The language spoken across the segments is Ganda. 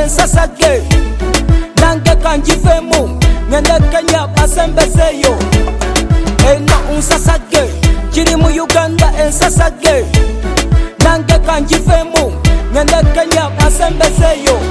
ensasage nange kanjivemu ngende Kenya basembezeyo eno unsasage kiri mu Uganda ensasage nange kanjivemu ngende Kenya basembezeyo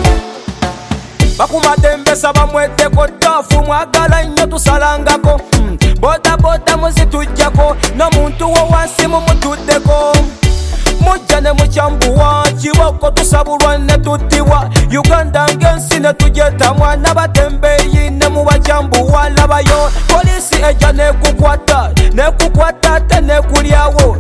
bakumadembesa bamweteko tafu mwagala nnyo tusalangako boda boda muzitujjako n'omuntu wo wansi mumutuddeko mujja ne mukyambuwa kiboko tusabulwa ne tuttibwa Uganda ng'ensi ne tujetamwa n'abatembeeyi ne mubakyambuwa labayo polisi ejja nekukwata ate nekulyawo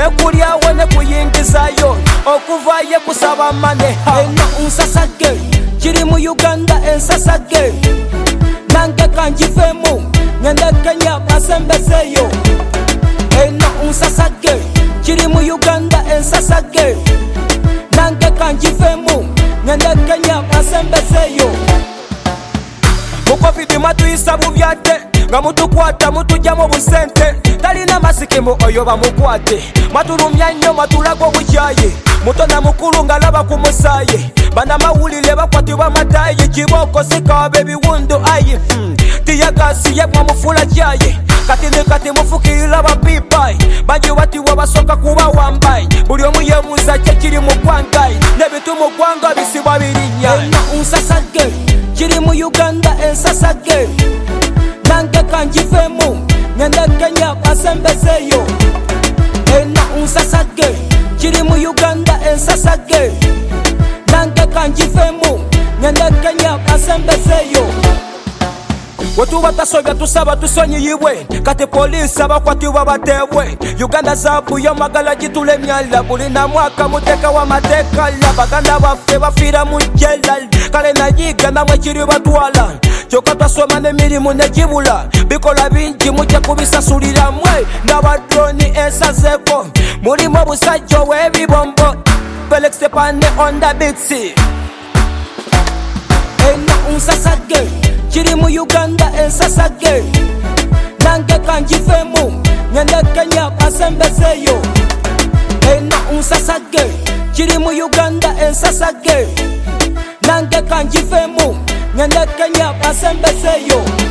nekuyingizayo okuvaye kusaba mane eno unsasage kiri mu Uganda ensasage nange kanjivemu ngende Kenya basembezeyo eno unsasage kiri mu Uganda ensasage nange kanjivemu ngende Kenya basembezeyo mu covid matuyisa bubyate nga mutukwata mutujjamu busente talina masiki mu oyo bamukwate matulumya nnyo matulago bukyaye muto na mukulu nga laba ku musaaye banamawulire bakwatibwa matayi kiboko sikaaba ebiwundu ayi tiyagasi yemwe mufula kyaye kati mufukirira bapipayi bajiwatiwa basoka kuba wambayi buli omu yebuuza kyekiri mu ggwangayi n'ebitu mu ggwanga bisibwa birinnya eno unsasage kiri mu Uganda ensasage nange kanjivemu ngende Kenya basembezeyo eno unsasage kiri mu Uganda ensasage nange kanjivemu ngende Kenya basembezeyo wetuba tasobya tusaba tusonyiyibwe kati polisi abakwatibwa bateebwe Uganda zabu yomagala gitulemyala buli na mwaka muteka w'amateeka baganda baffe bafiira mu jela kale nayiga namwe kiri batwala kyokka twasoma n'emirimu negibula bikola bingi mujja kubisasulira mwe n'abadroni esazeeko mulimu obusajja ow'ebibombo Felix Pane on the beat eno unsasage kiri mu Uganda ensasage nange kanjivemu ngende Kenya basembezeyo eno unsasage kiri mu Uganda ensasage nange kanjivemu ngende Kenya basembezeyo